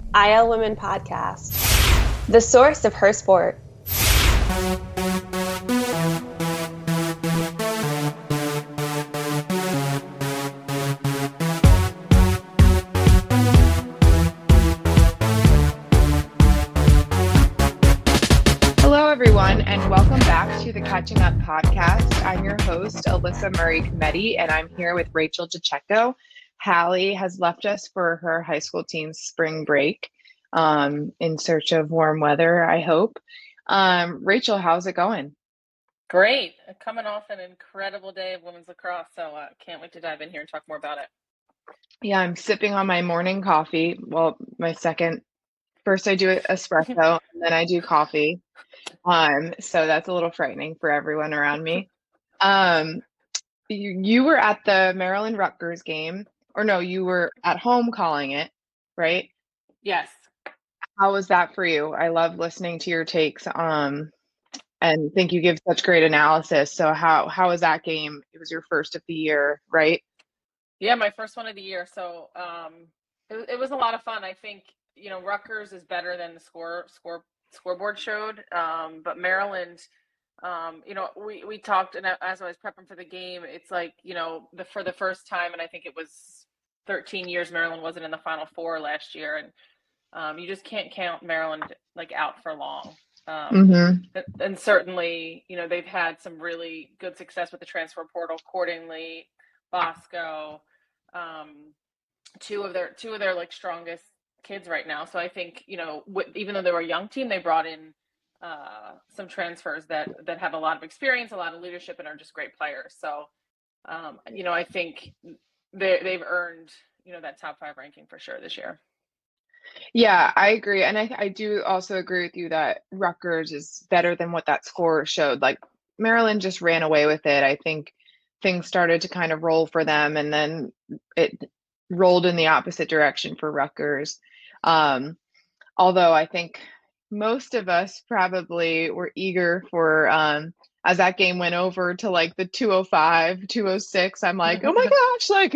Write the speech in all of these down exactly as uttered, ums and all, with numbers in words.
I L Women Podcast, the source of her sport. Hello, everyone, and welcome back to the Catching Up Podcast. I'm your host, Alyssa Murray Cometti, and I'm here with Rachel DeCecco. Hallie has left us for her high school team's spring break um, in search of warm weather, I hope. Um, Rachel, how's it going? Great. Coming off an incredible day of women's lacrosse, so uh, can't wait to dive in here and talk more about it. Yeah, I'm sipping on my morning coffee. Well, my second, first I do espresso, and then I do coffee. Um, so that's a little frightening for everyone around me. Um, you, you were at the Maryland Rutgers game, or no, you were at home calling it, right? Yes. How was that for you? I love listening to your takes, um, and think you give such great analysis. So how how was that game? It was your first of the year, right? Yeah, my first one of the year. So um, it, it was a lot of fun. I think, you know, Rutgers is better than the score score scoreboard showed, um, but Maryland, um, you know, we we talked, and as I was prepping for the game, it's like, you know, the for the first time, and I think it was thirteen years Maryland wasn't in the Final Four last year, and um, you just can't count Maryland like out for long. Um, Mm-hmm. and certainly, you know, they've had some really good success with the transfer portal. Cordingley, Bosco, um, two of their two of their like strongest kids right now. So I think, you know, w- even though they were a young team, they brought in uh, some transfers that that have a lot of experience, a lot of leadership, and are just great players. So, um, you know, I think they they've earned, you know, that top five ranking for sure this year. Yeah, I agree. And I, I do also agree with you that Rutgers is better than what that score showed. Like Maryland just ran away with it. I think things started to kind of roll for them, and then it rolled in the opposite direction for Rutgers. Um, although I think most of us probably were eager for, um, as that game went over to like the two oh five, two oh six, I'm like, oh my gosh, like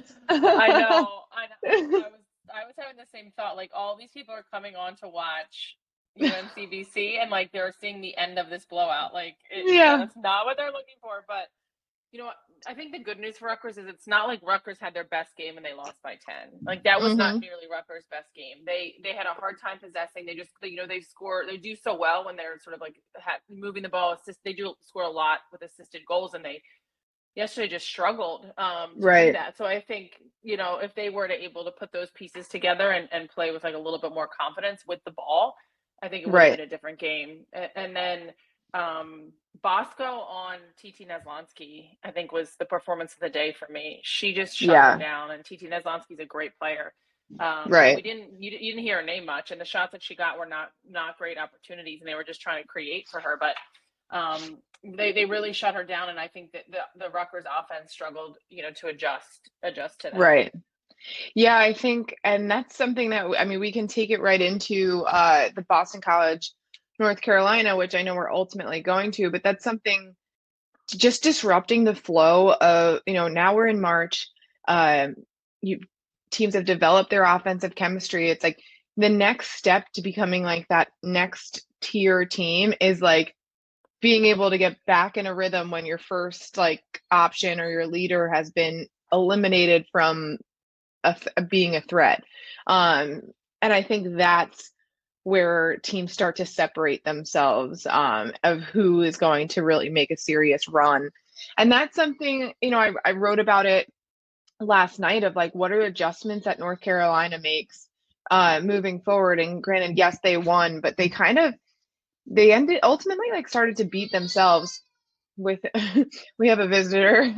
I know, I know. I was I was having the same thought. Like, all these people are coming on to watch U N C B C, and like they're seeing the end of this blowout. Like, it, you know, yeah, that's not what they're looking for. But you know, I think the good news for Rutgers is it's not like Rutgers had their best game and they lost by ten. Like, that was not hmm nearly Rutgers' best game. They they had a hard time possessing. They just, you know, they score. They do so well when they're sort of like ha- moving the ball. Assist. They do score a lot with assisted goals, and they yesterday just struggled um, to do right. that. So I think, you know, if they were to able to put those pieces together and, and play with like a little bit more confidence with the ball, I think it would have Right. been a different game. And, and then um, Bosco on T T Neslonsky, I think, was the performance of the day for me. She just shut Yeah. her down, and T T Neslonsky's a great player. Um, Right. We didn't, you, you didn't hear her name much, and the shots that she got were not not great opportunities, and they were just trying to create for her. But um, they they really shut her down, and I think that the the Rutgers offense struggled, you know, to adjust adjust to that. Right. Yeah, I think, and that's something that, I mean, we can take it right into uh, the Boston College, North Carolina, which I know we're ultimately going to, but that's something just disrupting the flow of, you know, now we're in March. Um, you teams have developed their offensive chemistry. It's like the next step to becoming like that next tier team is like being able to get back in a rhythm when your first like option or your leader has been eliminated from a th- being a threat. Um, and I think that's where teams start to separate themselves um, of who is going to really make a serious run. And that's something, you know, I, I wrote about it last night of like, what are adjustments that North Carolina makes uh, moving forward? And granted, yes, they won, but they kind of, they ended ultimately like started to beat themselves with we have a visitor.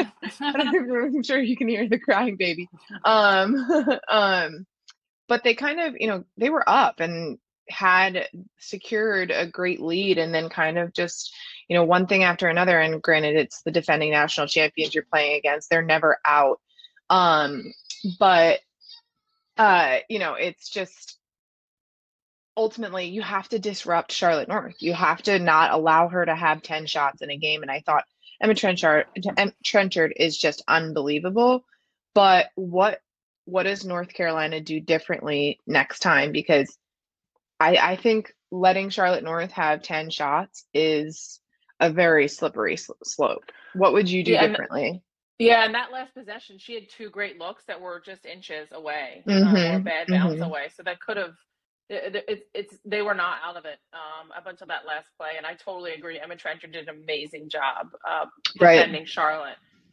I'm sure you can hear the crying baby. Um, um, but they kind of, you know, they were up and had secured a great lead, and then kind of just, you know, one thing after another. And granted, it's the defending national champions you're playing against; they're never out. Um, but uh, you know, it's just ultimately you have to disrupt Charlotte North. You have to not allow her to have ten shots in a game. And I thought Emma Trenchard, Em- Trenchard is just unbelievable. But what what does North Carolina do differently next time? Because I, I think letting Charlotte North have ten shots is a very slippery sl- slope. What would you do Yeah, and differently? yeah, and that last possession, she had two great looks that were just inches away, um, or a Mm-hmm. bad bounce Mm-hmm. away. So that could have, it, it, it's it's they were not out of it um, up until that last play. And I totally agree. Emma Trencher did an amazing job uh, Right. defending Charlotte.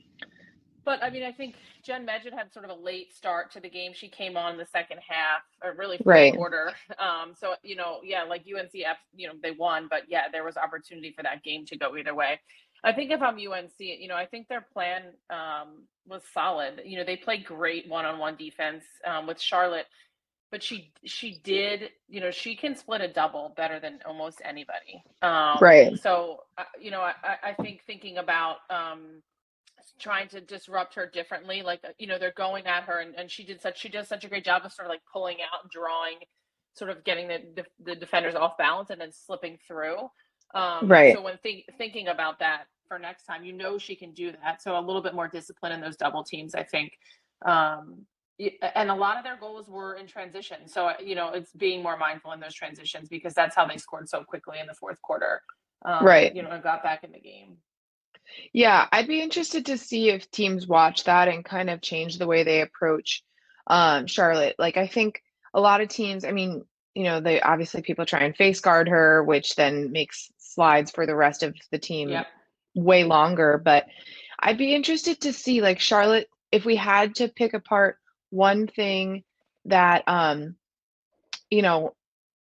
But I mean, I think Jen Medjid had sort of a late start to the game. She came on in the second half, or really fourth Right. quarter. Um, so you know, yeah, like U N C, you know, they won, but yeah, there was opportunity for that game to go either way. I think if I'm U N C, you know, I think their plan um, was solid. You know, they played great one-on-one defense um, with Charlotte, but she she did, you know, she can split a double better than almost anybody. Um, Right. so uh, you know, I, I think thinking about um, trying to disrupt her differently, like uh, you know, they're going at her, and, and she did such she does such a great job of sort of like pulling out and drawing, sort of getting the the, the defenders off balance and then slipping through. Um, Right. so when think, thinking about that for next time, you know she can do that. So a little bit more discipline in those double teams, I think. Um, and a lot of their goals were in transition. So you know, it's being more mindful in those transitions because that's how they scored so quickly in the fourth quarter. Um, Right. you know, and got back in the game. Yeah, I'd be interested to see if teams watch that and kind of change the way they approach um, Charlotte. Like, I think a lot of teams, I mean, you know, they obviously people try and face guard her, which then makes slides for the rest of the team Yep. way longer. But I'd be interested to see, like, Charlotte, if we had to pick apart one thing that, um, you know,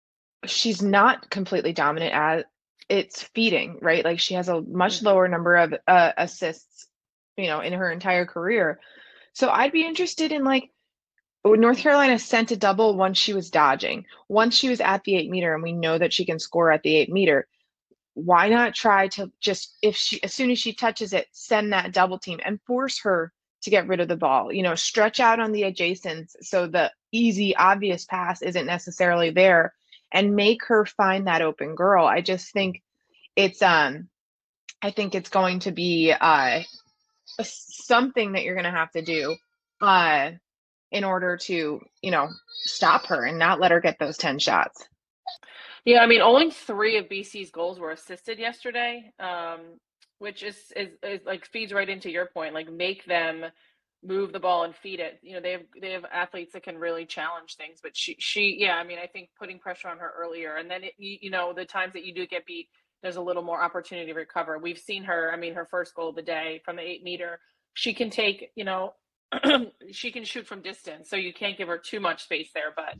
she's not completely dominant at, it's feeding, right? Like she has a much Mm-hmm. lower number of uh, assists, you know, in her entire career. So I'd be interested in like North Carolina sent a double once she was dodging. Once she was at the eight meter, and we know that she can score at the eight meter. Why not try to just if she as soon as she touches it, send that double team and force her to get rid of the ball. You know, stretch out on the adjacents so the easy, obvious pass isn't necessarily there and make her find that open girl. I just think it's um I think it's going to be uh something that you're going to have to do uh in order to, you know, stop her and not let her get those ten shots. Yeah, I mean, only three of B C's goals were assisted yesterday, um, which is, is is like feeds right into your point. Like, make them move the ball and feed it. You know, they have they have athletes that can really challenge things. But she she yeah, I mean, I think putting pressure on her earlier, and then it, you, you know, the times that you do get beat, there's a little more opportunity to recover. We've seen her. I mean, her first goal of the day from the eight meter, she can take. You know, she can shoot from distance, so you can't give her too much space there, but.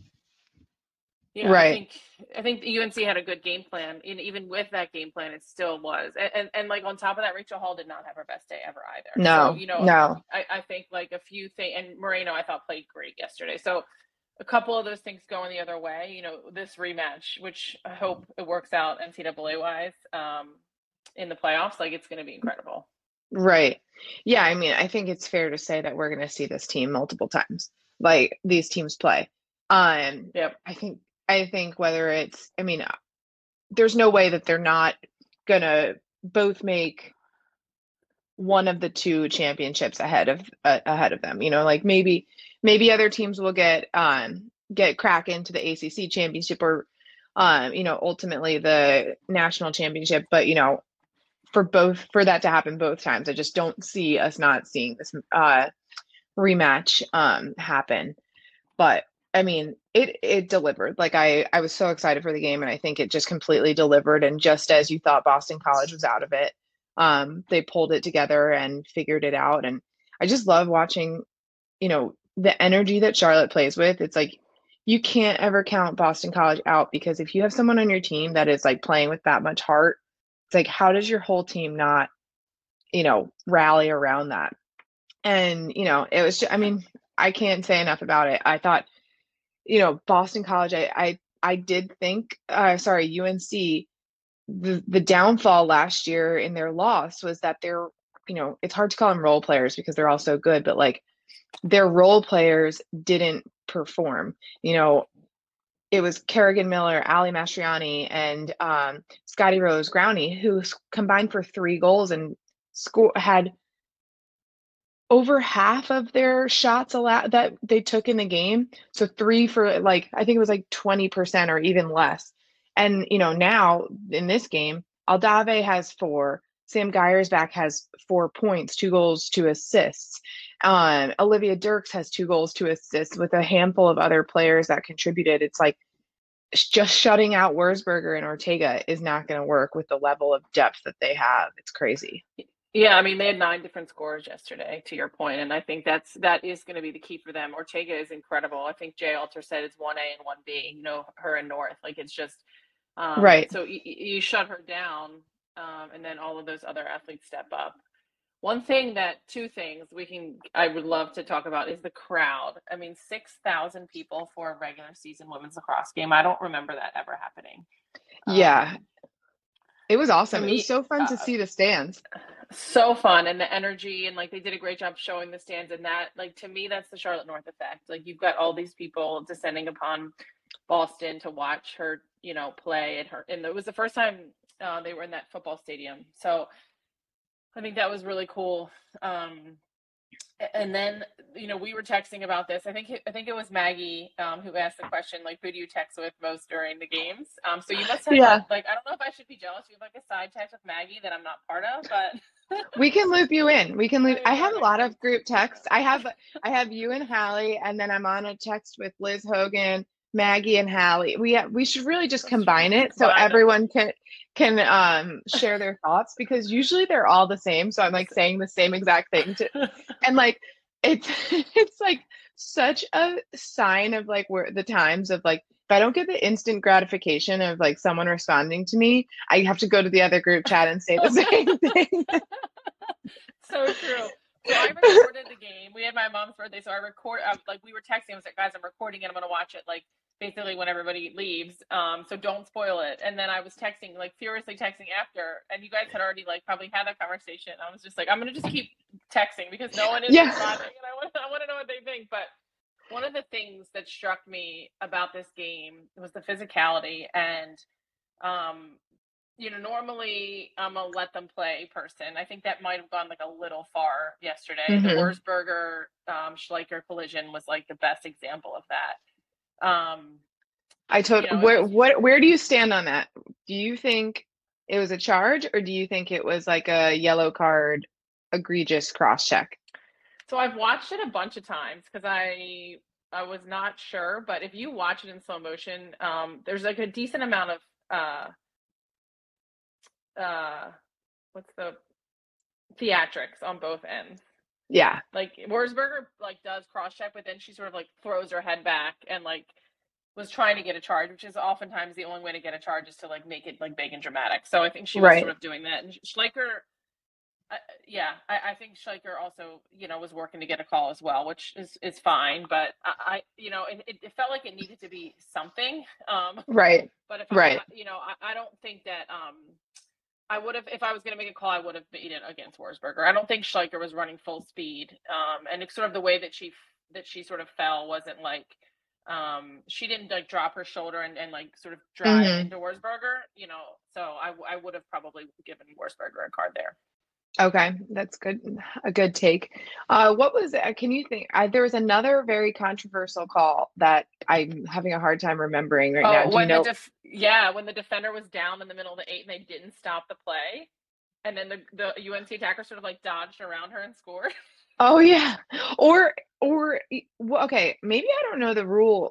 Yeah, I Right. think I think the U N C had a good game plan, and even with that game plan, it still was. And, and and like on top of that, Rachel Hall did not have her best day ever either. So No, you know, no. I, I think like a few things, and Moreno I thought played great yesterday. So a couple of those things going the other way. You know, this rematch, which I hope it works out N C double A wise, um, in the playoffs, like it's going to be incredible. Right. Yeah, I mean, I think it's fair to say that we're going to see this team multiple times, like these teams play. Um, Yep. I think I think whether it's, I mean, uh, there's no way that they're not gonna both make one of the two championships ahead of uh, ahead of them. You know, like maybe maybe other teams will get um get crack into the A C C championship or um you know ultimately the national championship, but you know for both for that to happen both times, I just don't see us not seeing this uh rematch um happen. But I mean, it it delivered. Like I I was so excited for the game, and I think it just completely delivered. And just as you thought Boston College was out of it, um, they pulled it together and figured it out. And I just love watching, you know, the energy that Charlotte plays with. It's like you can't ever count Boston College out because if you have someone on your team that is like playing with that much heart, it's like how does your whole team not, you know, rally around that? And you know, it was. Just, I mean, I can't say enough about it. I thought you know, Boston College, I I, I did think, uh, sorry, U N C, the, the downfall last year in their loss was that they're, you know, it's hard to call them role players because they're all so good, but like their role players didn't perform. You know, it was Kerrigan Miller, Ali Mastriani, and um, Scotty Rose Growney, who combined for three goals and score had over half of their shots allowed that they took in the game. So three for like, I think it was like twenty percent or even less. And, you know, now in this game, Aldave has four. Sam Geiersbach has four points, two goals, two assists. Um, Olivia Dirks has two goals, two assists with a handful of other players that contributed. It's like just shutting out Wurzburger and Ortega is not going to work with the level of depth that they have. It's crazy. Yeah, I mean, they had nine different scores yesterday, to your point, and I think that's that is going to be the key for them. Ortega is incredible. I think Jay Alter said it's one A and one B. You know, her and North, like it's just um, right. So you, you shut her down, um, and then all of those other athletes step up. One thing that two things we can I would love to talk about is the crowd. I mean, six thousand people for a regular season women's lacrosse game. I don't remember that ever happening. Yeah. Um, It was awesome. me, It was so fun uh, to see the stands. So fun, and the energy, and like they did a great job showing the stands, and that like to me that's the Charlotte North effect. Like you've got all these people descending upon Boston to watch her, you know, play at her, and it was the first time uh, they were in that football stadium. So I think that was really cool. Um, and then, you know, we were texting about this. I think I think it was Maggie um, who asked the question, like, who do you text with most during the games? Um, so you must have, yeah. like, I don't know if I should be jealous. You have like a side text with Maggie that I'm not part of, but we can loop you in. We can loop. I have a lot of group texts. I have I have you and Hallie, and then I'm on a text with Liz Hogan, Maggie, and Hallie. We we should really just combine it so everyone can can um share their thoughts, because usually they're all the same. So I'm like saying the same exact thing to, and like it's it's like such a sign of like where the times of like, if I don't get the instant gratification of like someone responding to me, I have to go to the other group chat and say the same thing. So true. So I recorded the game. We had my mom's birthday, so I record uh, like we were texting. I was like, guys, I'm recording it. I'm gonna watch it like basically when everybody leaves. Um, so don't spoil it. And then I was texting, like furiously texting after, and you guys had already like probably had that conversation. I was just like, I'm gonna just keep texting because no one is yeah. responding, and I want I want to know what they think. But one of the things that struck me about this game was the physicality, and um, you know, normally I'm a let them play person. I think that might have gone like a little far yesterday. Mm-hmm. The Wurzburger um, Schleicher collision was like the best example of that. Um, I told you know, where was, what where do you stand on that? Do you think it was a charge, or do you think it was like a yellow card, egregious cross check? So I've watched it a bunch of times because I I was not sure, but if you watch it in slow motion, um, there's like a decent amount of uh, uh, what's the theatrics on both ends. Yeah. Like Wurzburger like does cross check, but then she sort of like throws her head back and like was trying to get a charge, which is oftentimes the only way to get a charge is to like make it like big and dramatic. So I think she was right. sort of doing that. And Schleicher, uh, yeah, I, I think Schleicher also, you know, was working to get a call as well, which is, is fine. But I, I you know, it, it felt like it needed to be something. Um, right. But if right. I, you know, I, I don't think that um, I would have, if I was going to make a call, I would have made it against Wurzburger. I don't think Schleicher was running full speed. Um, and it's sort of the way that she, that she sort of fell wasn't like, um, she didn't like drop her shoulder and, and like sort of drive mm-hmm. into Wurzburger, you know, so I, I would have probably given Wurzburger a card there. Okay. That's good. A good take. Uh, what was, can you think, I, there was another very controversial call that I'm having a hard time remembering right oh, now. Do when you know? The def- yeah. When the defender was down in the middle of the eight and they didn't stop the play. And then the, the U N C attacker sort of like dodged around her and scored. Oh yeah. Or, or, okay, maybe I don't know the rule.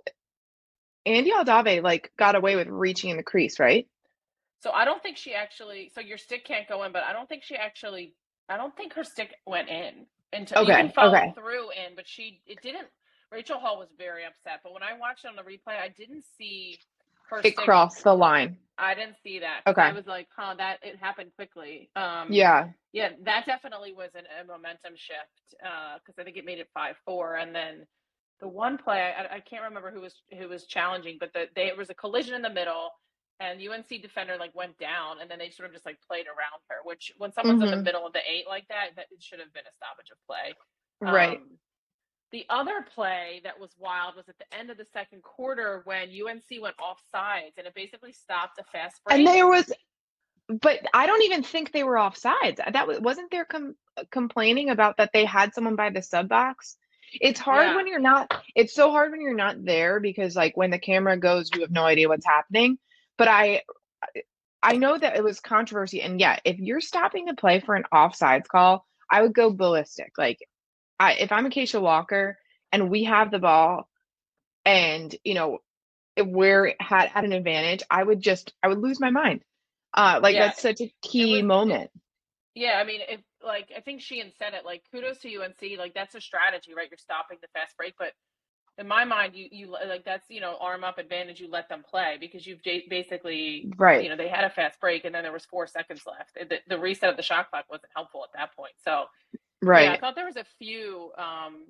Andy Aldave like got away with reaching in the crease, right? So I don't think she actually, so your stick can't go in, but I don't think she actually, I don't think her stick went in. Until, okay. You can follow okay. through in, but she, it didn't, Rachel Hall was very upset. But when I watched it on the replay, I didn't see her it crossed the line. I didn't see that. Okay. I was like, huh, that, it happened quickly. Um, yeah. Yeah, that definitely was an, a momentum shift because uh, I think it made it five four. And then the one play, I, I can't remember who was who was challenging, but the, they, there was a collision in the middle. And U N C defender like went down, and then they sort of just like played around her. Which when someone's mm-hmm. in the middle of the eight like that, that it should have been a stoppage of play. Right. Um, the other play that was wild was at the end of the second quarter when U N C went off sides, and it basically stopped a fast break. And there was, but I don't even think they were off sides. That wasn't there. Com- complaining about that they had someone by the sub box. It's hard Yeah. when you're not, it's so hard when you're not there because like when the camera goes, you have no idea what's happening. But I, I know that it was controversy. And yeah, if you're stopping the play for an offsides call, I would go ballistic. Like I, if I'm Acacia Walker and we have the ball and, you know, if we're had, had an advantage, I would just, I would lose my mind. Uh, like Yeah. that's such a It key was, moment. yeah, I mean, if like I think Sheehan said it, like kudos to U N C, like that's a strategy, right? You're stopping the fast break, but in my mind, you you like that's you know arm up advantage. You let them play because you've j- basically Right. you know they had a fast break and then there was four seconds left. The, the reset of the shot clock wasn't helpful at that point. So yeah, I Right. thought there was a few um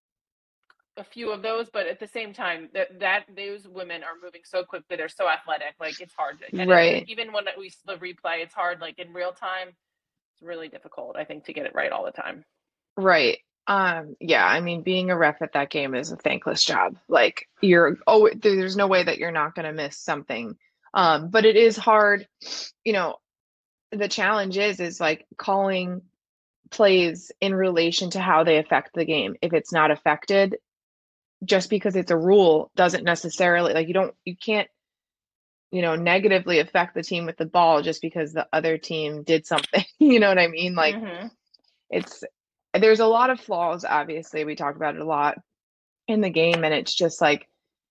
a few of those, but at the same time, that that those women are moving so quickly. They're so athletic. Like it's hard, to, and it, Right. even when we the replay, it's hard. Like in real time, it's really difficult. I think to get it right all the time. Right. Um, yeah, I mean, being a ref at that game is a thankless job. Like you're, oh, there's no way that you're not going to miss something. Um, but it is hard, you know, the challenge is, is like calling plays in relation to how they affect the game. If it's not affected, just because it's a rule doesn't necessarily like you don't, you can't, you know, negatively affect the team with the ball just because the other team did something. You know what I mean? Like Mm-hmm. it's, there's a lot of flaws, obviously. We talked about it a lot in the game, and it's just like,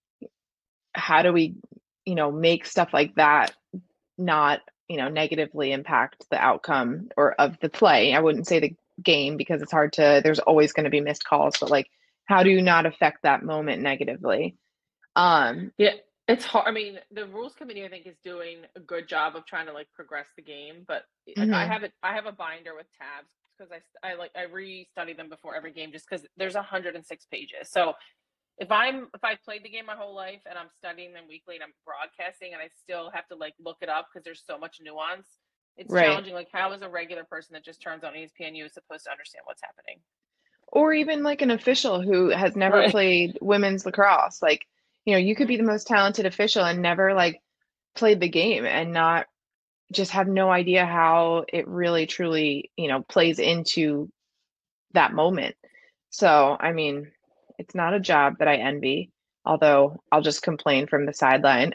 how do we, you know, make stuff like that not, you know, negatively impact the outcome or of the play? I wouldn't say the game because it's hard to, there's always going to be missed calls, but like, how do you not affect that moment negatively? Um, Yeah, it's hard. I mean, the rules committee I think is doing a good job of trying to like progress the game, but like I mhm, have it, I have a binder with tabs because I I like I re-study them before every game just because there's one hundred six pages. So if I'm if I played the game my whole life and I'm studying them weekly and I'm broadcasting and I still have to like look it up because there's so much nuance, it's right. challenging. Like how is a regular person that just turns on E S P N U supposed to understand what's happening? Or even like an official who has never Right. played women's lacrosse. Like, you know, you could be the Mm-hmm. most talented official and never like played the game and not just have no idea how it really truly, you know, plays into that moment. So, I mean, it's not a job that I envy, although I'll just complain from the sideline.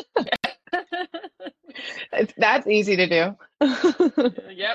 It's, that's easy to do. Yep.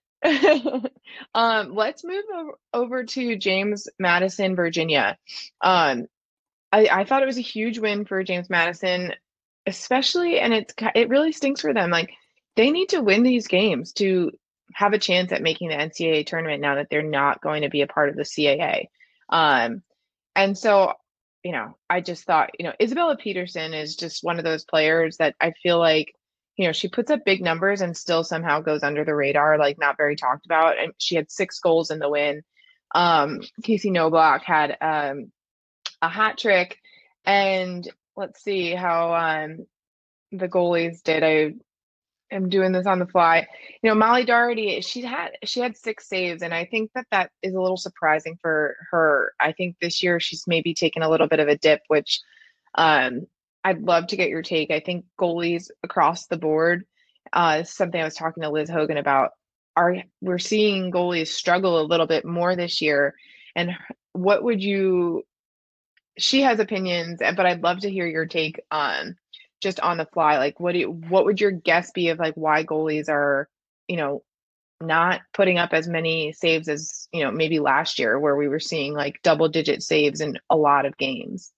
Um, let's move over, over to James Madison, Virginia. Um, I, I thought it was a huge win for James Madison, especially, and it's it really stinks for them. Like they need to win these games to have a chance at making the N C double A tournament now that they're not going to be a part of the C A A. Um, and so, you know, I just thought, you know, Isabella Peterson is just one of those players that I feel like, you know, she puts up big numbers and still somehow goes under the radar, like not very talked about. And she had six goals in the win. Um, Casey Noblock had um, a hat trick, and let's see how um, the goalies did. I am doing this on the fly. You know, Molly Doherty, she had she had six saves, and I think that that is a little surprising for her. I think this year she's maybe taken a little bit of a dip, which um, I'd love to get your take. I think goalies across the board, uh, is something I was talking to Liz Hogan about. Are we're seeing goalies struggle a little bit more this year, and what would you? She has opinions, but I'd love to hear your take on just on the fly. Like, what do you, what would your guess be of like why goalies are, you know, not putting up as many saves as, you know, maybe last year where we were seeing like double digit saves in a lot of games.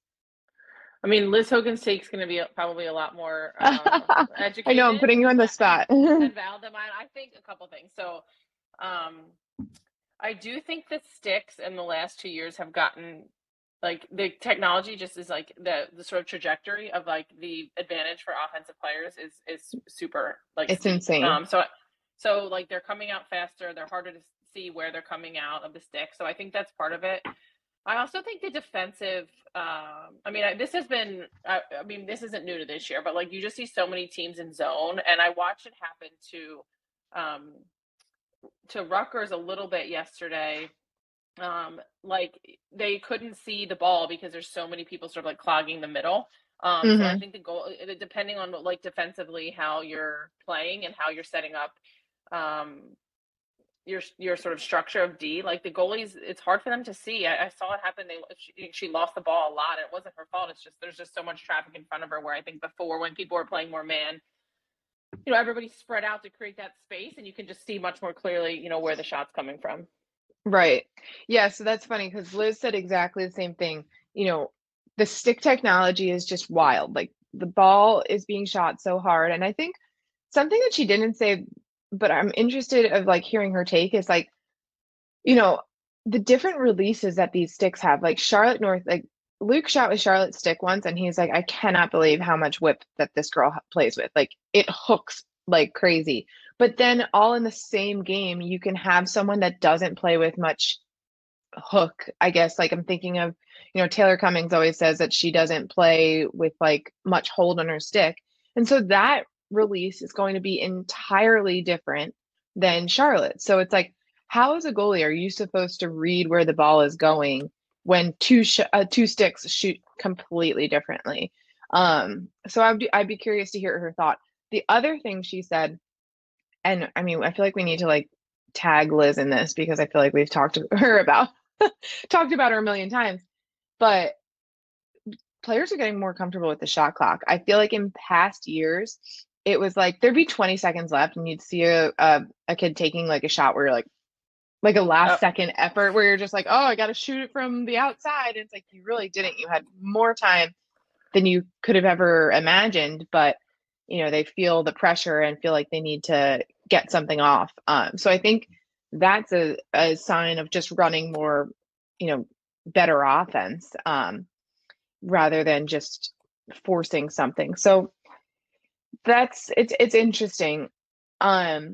I mean, Liz Hogan's take is going to be probably a lot more um, I know I'm educated putting you on the than, spot. than Val than mine. I think a couple things. So, um, I do think that sticks in the last two years have gotten like the technology just is like the the sort of trajectory of like the advantage for offensive players is is super like It's steep. insane. Um, so so like they're coming out faster. They're harder to see where they're coming out of the stick. So I think that's part of it. I also think the defensive. Um, I mean, I, this has been. I, I mean, this isn't new to this year, but like you just see so many teams in zone, and I watched it happen to, um, to Rutgers a little bit yesterday. Um, like they couldn't see the ball because there's so many people sort of like clogging the middle. Um, so I Hmm. think the goal, depending on like defensively how you're playing and how you're setting up, um, your your sort of structure of D, like the goalies, it's hard for them to see. I, I saw it happen. They she, she lost the ball a lot. It wasn't her fault. It's just there's just so much traffic in front of her. Where I think before, when people were playing more man, you know, everybody's spread out to create that space, and you can just see much more clearly, you know, where the shot's coming from. Right. Yeah. So that's funny because Liz said exactly the same thing. You know, the stick technology is just wild. Like the ball is being shot so hard, and I think something that she didn't say, but I'm interested of like hearing her take is like, you know, the different releases that these sticks have. Like Charlotte North, like Luke shot with Charlotte's stick once, and he's like, I cannot believe how much whip that this girl plays with. Like it hooks like crazy. But then all in the same game, you can have someone that doesn't play with much hook, I guess. Like I'm thinking of, you know, Taylor Cummings always says that she doesn't play with like much hold on her stick. And so that release is going to be entirely different than Charlotte. So it's like, how as a goalie are you supposed to read where the ball is going when two sh- uh, two sticks shoot completely differently? Um, so I'd be, I'd be curious to hear her thought. The other thing she said, and I mean, I feel like we need to like tag Liz in this because I feel like we've talked to her about talked about her a million times, but players are getting more comfortable with the shot clock. I feel like in past years, it was like there'd be twenty seconds left and you'd see a, a, a kid taking like a shot where you're like, like a last Oh. second effort where you're just like, oh, I got to shoot it from the outside. And it's like, you really didn't. You had more time than you could have ever imagined, but you know, they feel the pressure and feel like they need to get something off. Um, so I think that's a, a sign of just running more, you know, better offense um, rather than just forcing something. So that's, it's, it's interesting. Um,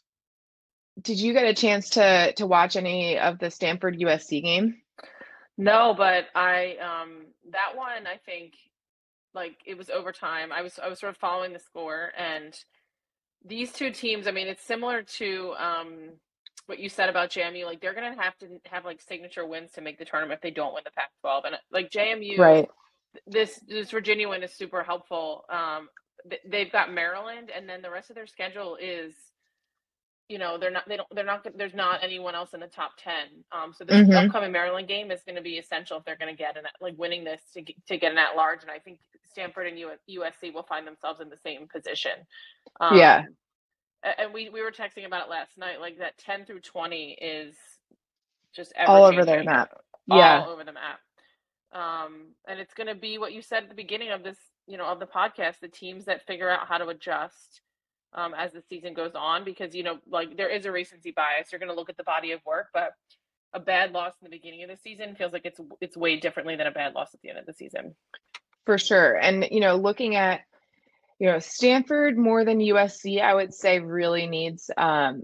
did you get a chance to, to watch any of the Stanford U S C game? No, but I, um, that one, I think, like it was overtime. I was I was sort of following the score, and these two teams, I mean, it's similar to um, what you said about J M U. Like they're gonna have to have like signature wins to make the tournament if they don't win the Pac twelve. And like J M U, Right. this this Virginia win is super helpful. Um, they've got Maryland, and then the rest of their schedule is, you know, they're not, they don't, they're not, there's not anyone else in the top ten. Um, so this Mhm. upcoming Maryland game is going to be essential if they're going to get an, like winning this to get, to get an at large. And I think Stanford and U S C will find themselves in the same position. Um, Yeah. And we, we were texting about it last night, like that ten through twenty is just All over ever their changing, map. all Yeah. over the map. Um, and it's going to be what you said at the beginning of this, you know, of the podcast, the teams that figure out how to adjust Um, as the season goes on, because, you know, like there is a recency bias. You're going to look at the body of work, but a bad loss in the beginning of the season feels like it's it's weighed differently than a bad loss at the end of the season. For sure. And, you know, looking at, you know, Stanford more than U S C, I would say really needs, um,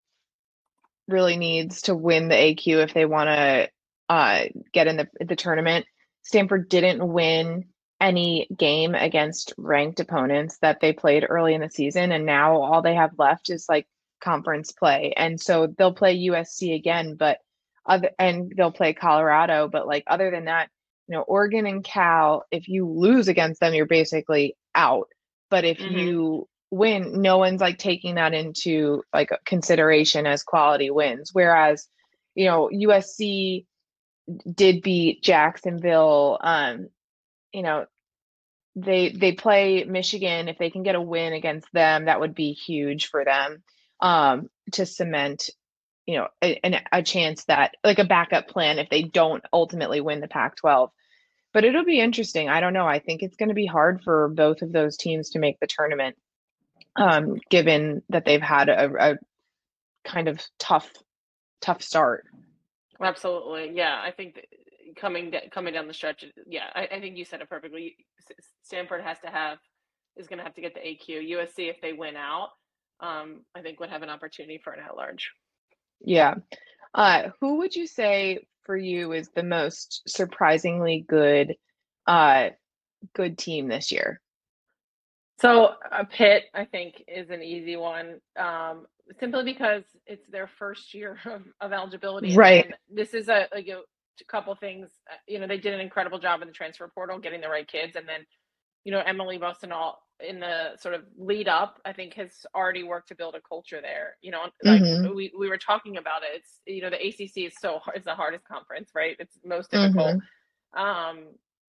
really needs to win the A Q if they want to uh, get in the, the tournament. Stanford didn't win any game against ranked opponents that they played early in the season. And now all they have left is like conference play. And so they'll play U S C again, but other, and they'll play Colorado. But like, other than that, you know, Oregon and Cal, if you lose against them, you're basically out. But if Mhm. you win, no one's like taking that into like consideration as quality wins. Whereas, you know, U S C did beat Jacksonville. Um, you know, they they play Michigan. If they can get a win against them, that would be huge for them um, to cement, you know, a, a chance that like a backup plan if they don't ultimately win the Pac twelve. But it'll be interesting. I don't know. I think it's going to be hard for both of those teams to make the tournament, um, given that they've had a, a kind of tough, tough start. Absolutely. Yeah. I think that coming, coming down the stretch. Yeah. I, I think you said it perfectly. Stanford has to have, is going to have to get the A Q. U S C, if they win out, um, I think would have an opportunity for an at large. Yeah. Uh, who would you say for you is the most surprisingly good, uh, good team this year? So a Pitt, I think, is an easy one, um, simply because it's their first year of, of eligibility. Right. And this is a, like a, a couple things. You know, they did an incredible job in the transfer portal, getting the right kids, and then, you know, Emily Bostenal in the sort of lead up, I think has already worked to build a culture there. You know, like Mhm. we, we were talking about it. It's, you know, the A C C is so hard. It's the hardest conference, right? It's most difficult. Mhm. Um,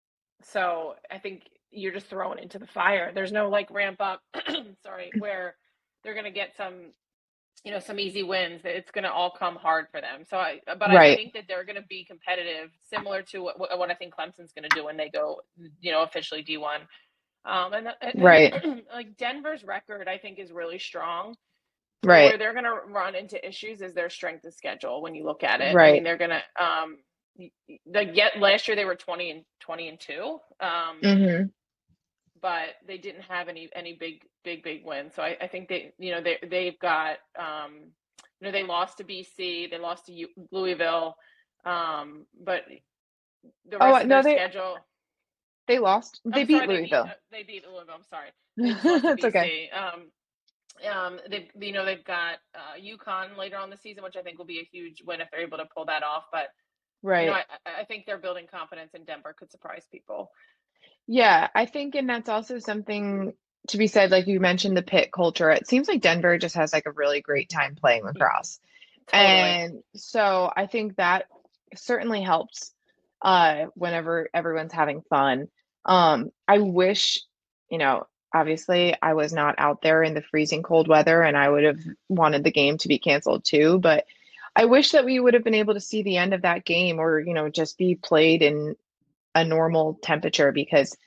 so I think you're just thrown into the fire. There's no like ramp up, sorry, where they're going to get some, you know, some easy wins. It's going to all come hard for them. So I, but I Right. think that they're going to be competitive, similar to what, what I think Clemson's going to do when they go, you know, officially D one. Um, and, Right. and like Denver's record, I think is really strong. But Right. where they're going to run into issues is their strength of schedule. When you look at it, I Right. mean, they're going to, um, like yet last year they were twenty and twenty and two. Um, Mhm. but they didn't have any any big big big wins. So I, I think they you know they they've got um, you know they lost to B C, they lost to U- Louisville, um, but the rest Oh, of no, their they schedule. they lost. They I'm beat sorry, they beat Louisville. uh, they beat Louisville. I'm sorry, they just lost to It's okay. B C. Um, um, they you know they've got uh, UConn later on the season, which I think will be a huge win if they're able to pull that off. But you know Right. I, I think they're building confidence, and Denver could surprise people. Yeah, I think, and that's also something to be said, like you mentioned the pit culture. It seems like Denver just has like a really great time playing lacrosse. Totally. And so I think that certainly helps uh whenever everyone's having fun. Um, I wish, you know, obviously I was not out there in the freezing cold weather and I would have wanted the game to be canceled too, but I wish that we would have been able to see the end of that game or, you know, just be played in a normal temperature because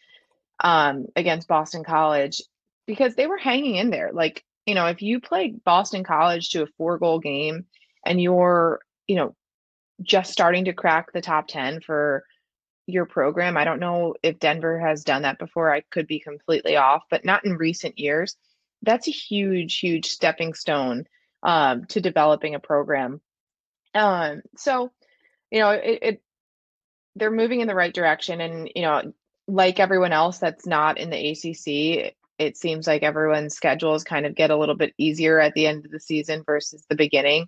um against Boston College because they were hanging in there. Like, you know, if you play Boston College to a four goal game and you're, you know, just starting to crack the top ten for your program. I don't know if Denver has done that before. I could be completely off, but not in recent years. That's a huge, huge stepping stone um, to developing a program. Um, so, you know, it, it they're moving in the right direction, and you know, like everyone else that's not in the A C C, it seems like everyone's schedules kind of get a little bit easier at the end of the season versus the beginning.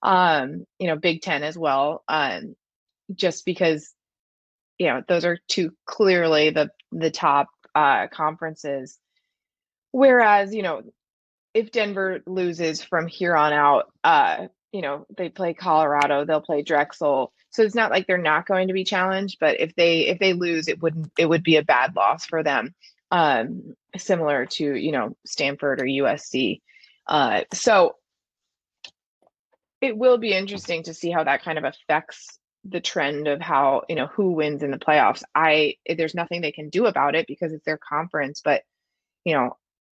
Um, you know, Big Ten as well, um, just because you know those are two clearly the the top uh, conferences. Whereas, you know, if Denver loses from here on out, uh, you know, they play Colorado, they'll play Drexel. So it's not like they're not going to be challenged, but if they if they lose, it wouldn't it would be a bad loss for them. Um, similar to, you know, Stanford or U S C. Uh, so it will be interesting to see how that kind of affects the trend of how, you know, who wins in the playoffs. I there's nothing they can do about it because it's their conference, but you know,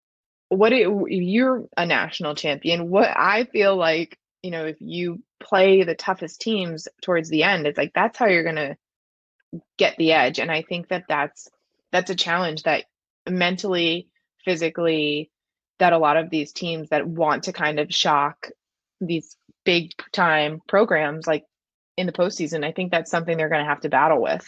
what it, you're a national champion. What I feel like, you know, if you play the toughest teams towards the end, it's like that's how you're going to get the edge. And I think that that's that's a challenge that mentally, physically, that a lot of these teams that want to kind of shock these big time programs like in the postseason, I think that's something they're going to have to battle with.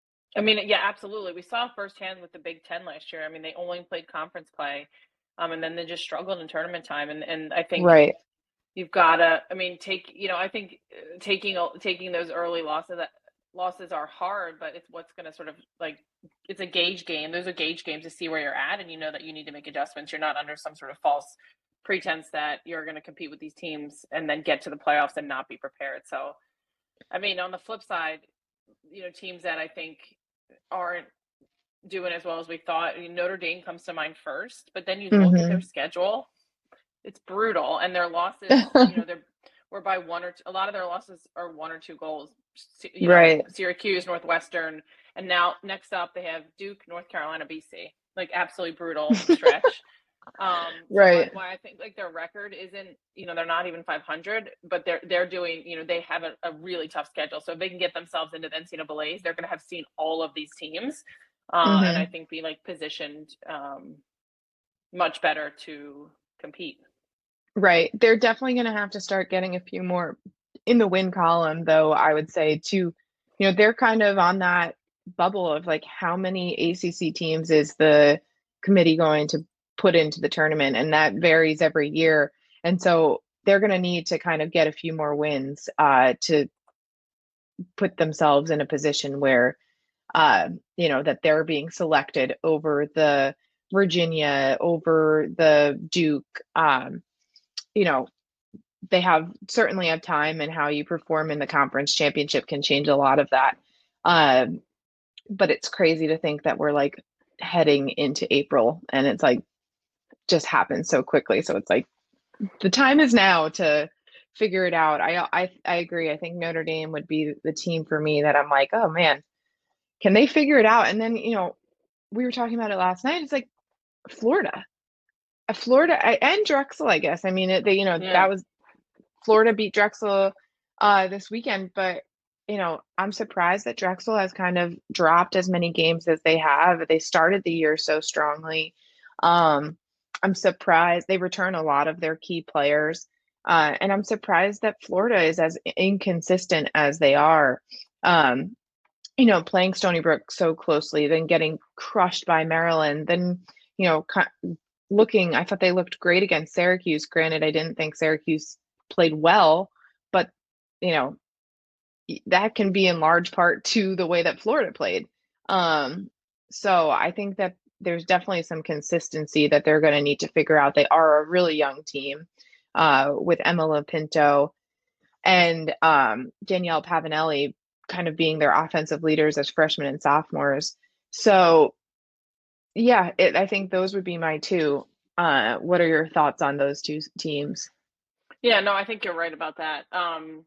I mean, yeah, absolutely. We saw firsthand with the Big Ten last year. I mean, they only played conference play, um, and then they just struggled in tournament time. And and I think Right. you've got to. I mean, take you know, I think uh, taking taking those early losses that losses are hard, but it's what's going to sort of like it's a gauge game. There's a gauge game to see where you're at, and you know that you need to make adjustments. You're not under some sort of false pretense that you're going to compete with these teams and then get to the playoffs and not be prepared. So, I mean, on the flip side, you know, teams that I think aren't doing as well as we thought. I mean, Notre Dame comes to mind first, but then you look at their Mm-hmm. schedule, it's brutal. And their losses, you know, they're were by one or two, a lot of their losses are one or two goals. You know, Right. Syracuse, Northwestern, and now next up they have Duke, North Carolina, B C. Like absolutely brutal stretch. Um, so why, Right. why I think like their record isn't, you know, they're not even five hundred, but they're they're doing, you know, they have a, a really tough schedule. So if they can get themselves into the N C double A's, they're going to have seen all of these teams, uh, and I Mm-hmm. think be like positioned um, much better to compete. Right. They're definitely going to have to start getting a few more in the win column, though, I would say, to, you know, they're kind of on that bubble of like how many A C C teams is the committee going to put into the tournament? And that varies every year. And so they're going to need to kind of get a few more wins uh, to put themselves in a position where, uh, you know, that they're being selected over the Virginia, over the Duke. Um, you know, they have certainly have time, and how you perform in the conference championship can change a lot of that. Um, but it's crazy to think that we're like heading into April, and it's like just happened so quickly. So it's like the time is now to figure it out. I I I agree. I think Notre Dame would be the team for me that I'm like, oh man, can they figure it out? And then, you know, we were talking about it last night. It's like Florida, Uh, Florida and Drexel, I guess. I mean, it, they, you know, Yeah. that was Florida beat Drexel uh, this weekend, but you know, I'm surprised that Drexel has kind of dropped as many games as they have. They started the year so strongly. Um, I'm surprised they return a lot of their key players. Uh, and I'm surprised that Florida is as inconsistent as they are. Um, you know, playing Stony Brook so closely, then getting crushed by Maryland, then, you know, looking, I thought they looked great against Syracuse. Granted, I didn't think Syracuse played well, but, you know, that can be in large part to the way that Florida played. Um, so I think that there's definitely some consistency that they're going to need to figure out. They are a really young team uh, with Emma Lapinto and um, Danielle Pavanelli kind of being their offensive leaders as freshmen and sophomores. So, yeah, it, I think those would be my two. Uh, what are your thoughts on those two teams? Yeah, no, I think you're right about that. Um,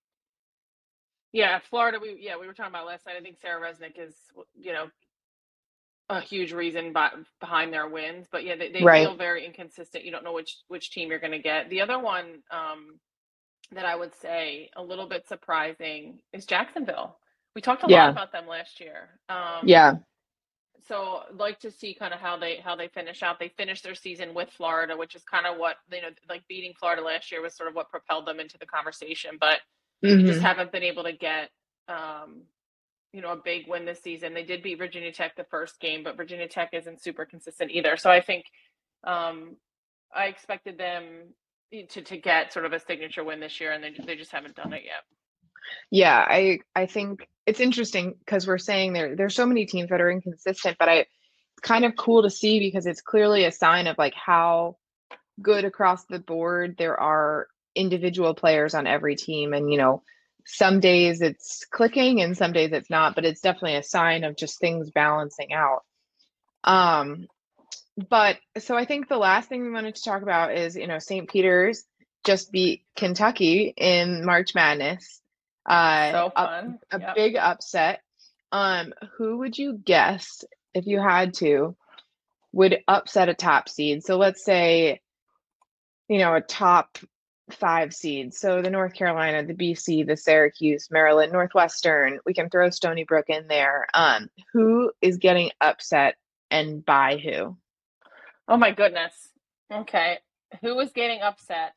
yeah, Florida. We yeah we were talking about last night. I think Sarah Resnick is, you know, a huge reason by, behind their wins. But yeah, they, they Right. feel very inconsistent. You don't know which which team you're going to get. The other one um, that I would say a little bit surprising is Jacksonville. We talked a Yeah. lot about them last year. Um, Yeah. So I'd like to see kind of how they how they finish out. They finished their season with Florida, which is kind of what, you know, like beating Florida last year was sort of what propelled them into the conversation. But Mm-hmm. you just haven't been able to get, um, you know, a big win this season. They did beat Virginia Tech the first game, but Virginia Tech isn't super consistent either. So I think um, I expected them to to get sort of a signature win this year, and they they just haven't done it yet. Yeah, I I think it's interesting because we're saying there there's so many teams that are inconsistent, but I it's kind of cool to see because it's clearly a sign of like how good across the board there are individual players on every team. And you know, some days it's clicking and some days it's not, but it's definitely a sign of just things balancing out. Um, but so I think the last thing we wanted to talk about is, you know, Saint Peter's just beat Kentucky in March Madness. Uh, So up, fun. a Yep. big upset. Um, who would you guess, if you had to, would upset a top seed? So let's say, you know, a top five seed. So the North Carolina, the B C, the Syracuse, Maryland, Northwestern. We can throw Stony Brook in there. Um, who is getting upset and by who? Oh my goodness. Okay. Who is getting upset?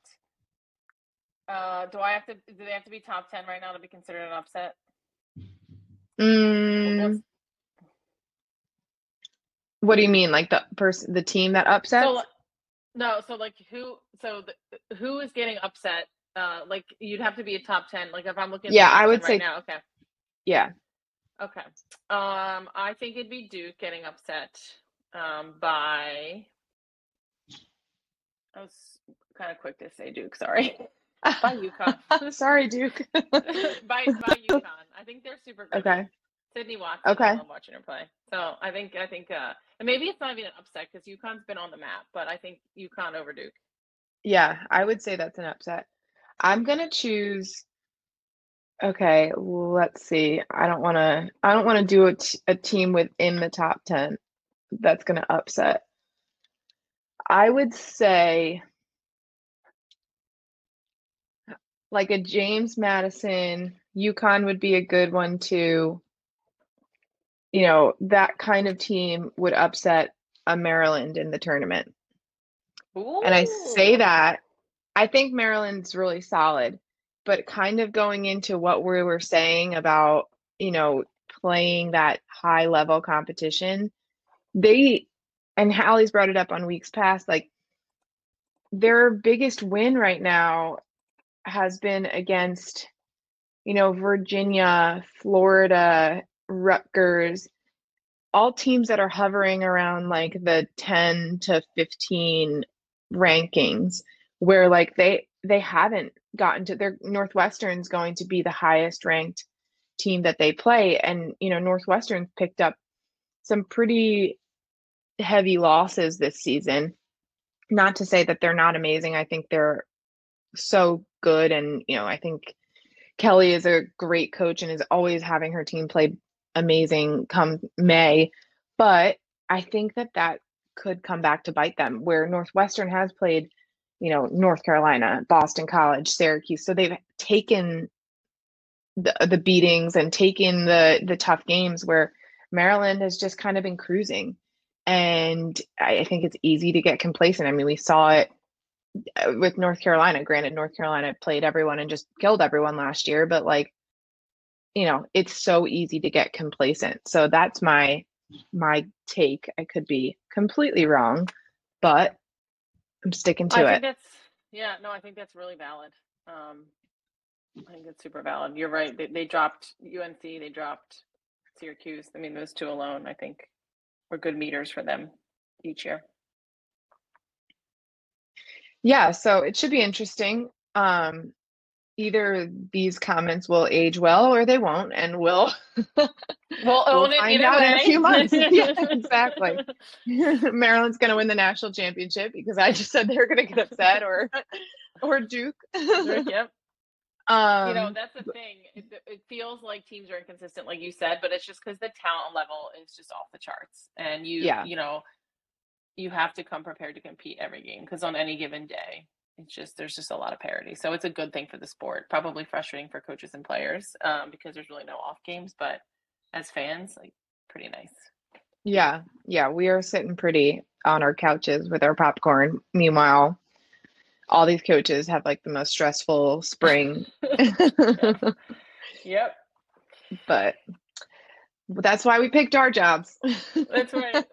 Uh, do I have to? Do they have to be top ten right now to be considered an upset? Mm, what do you mean, like the person, the team that upsets? So, no. So, like, who? So, the, who is getting upset? Uh, like, you'd have to be a top ten. Like, if I'm looking at yeah, the top I would ten say right now. Okay. Yeah. Okay. Um, I think it'd be Duke getting upset. Um, by. I was kind of quick to say Duke. Sorry. By UConn. Sorry, Duke. by by UConn. I think they're super good. Okay. Sydney Watson. Okay. I love watching her play. So I think I think uh, and maybe it's not even an upset because UConn's been on the map, but I think UConn over Duke. Yeah, I would say that's an upset. I'm gonna choose. Okay, let's see. I don't want to. I don't want to do a, t- a team within the top ten that's gonna upset. I would say like a James Madison. UConn would be a good one too. You know, that kind of team would upset a Maryland in the tournament. Ooh. And I say that I think Maryland's really solid, but kind of going into what we were saying about, you know, playing that high level competition, they, and Hallie's brought it up on weeks past, like their biggest win right now has been against, you know, Virginia, Florida, Rutgers. all teams that are hovering around like the ten to fifteen rankings, where like they they haven't gotten to their Northwestern's going to be the highest ranked team that they play. And, you know, Northwestern's picked up some pretty heavy losses this season. Not to say that they're not amazing. I think they're so good. And, you know, I think Kelly is a great coach and is always having her team play amazing come May. But I think that that could come back to bite them, where Northwestern has played, you know, North Carolina, Boston College, Syracuse. So they've taken the, the beatings and taken the, the tough games, where Maryland has just kind of been cruising. And I think it's easy to get complacent. I mean, we saw it with North Carolina. Granted, North Carolina played everyone and just killed everyone last year, but like, you know, it's so easy to get complacent. So that's my my take. I could be completely wrong, but I'm sticking to I it. think that's yeah, no, I think that's really valid. Um, I think that's super valid. You're right. They, they dropped U N C, they dropped Syracuse. I mean, those two alone, I think, were good meters for them each year. Yeah, so it should be interesting. Um, either these comments will age well or they won't, and we'll we'll, we'll own it find either out way. in a few months. Yeah, exactly. Maryland's going to win the national championship because I just said they're going to get upset, or or Duke. Yep. Um, you know, that's the thing. It, it feels like teams are inconsistent, like you said, but it's just because the talent level is just off the charts, and you, yeah. you know, you have to come prepared to compete every game, because on any given day, it's just there's just a lot of parity. So it's a good thing for the sport. Probably frustrating for coaches and players um, because there's really no off games, but as fans, like, pretty nice. Yeah, yeah, we are sitting pretty on our couches with our popcorn. Meanwhile, all these coaches have like the most stressful spring. Yep. Yep. But that's why we picked our jobs. That's right.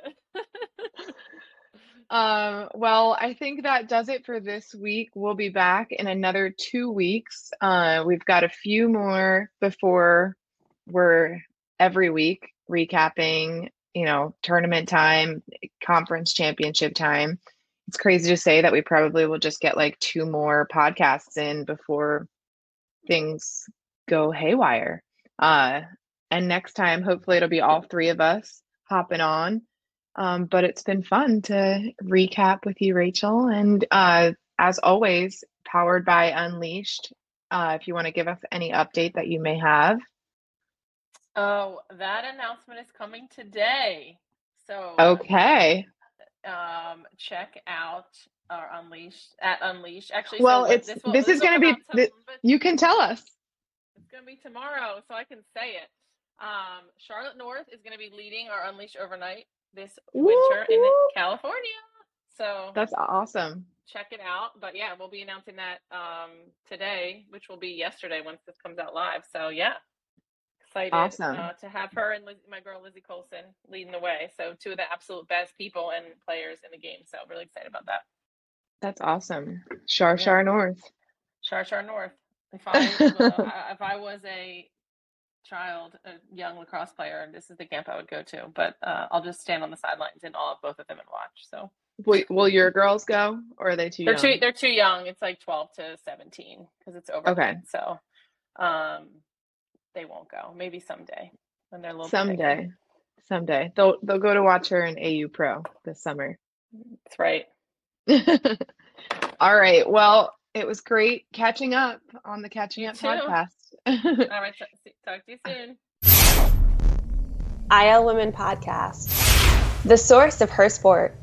um, well, I think that does it for this week. We'll be back in another two weeks. Uh, we've got a few more before we're every week recapping, you know, tournament time, conference championship time. It's crazy to say that we probably will just get like two more podcasts in before things go haywire. Uh, and next time, hopefully it'll be all three of us hopping on. Um, but it's been fun to recap with you, Rachel. And uh, as always, powered by Unleashed. Uh, if you want to give us any update that you may have. Oh, that announcement is coming today. So okay. Um, check out our Unleashed at Unleashed. Actually, well, so it's this, will, this, this is going to be. Some, th- you can tell us. It's going to be tomorrow, so I can say it. Um, Charlotte North is going to be leading our Unleashed overnight this winter Woo-hoo. in California. So that's awesome. Check it out. But yeah, we'll be announcing that um, today, which will be yesterday once this comes out live. So yeah. Excited awesome. uh, to have her and Liz, my girl Lizzie Colson leading the way. So two of the absolute best people and players in the game. So really excited about that. That's awesome. Shar yeah. Shar North. Shar Shar North. If I uh, if I was a child, a young lacrosse player, this is the camp I would go to. But uh, I'll just stand on the sidelines and all of both of them and watch. So will, will your girls go, or are they too they're young? Too, they're too young. It's like twelve to seventeen because it's over. Okay. So. Um, They won't go. Maybe someday when they're a little someday. bigger. Someday they'll they'll go to watch her in A U Pro this summer. That's right. All right. Well, it was great catching up on the Catching you Up too. podcast. All right. Talk to you soon. I L Women Podcast, the source of her sport.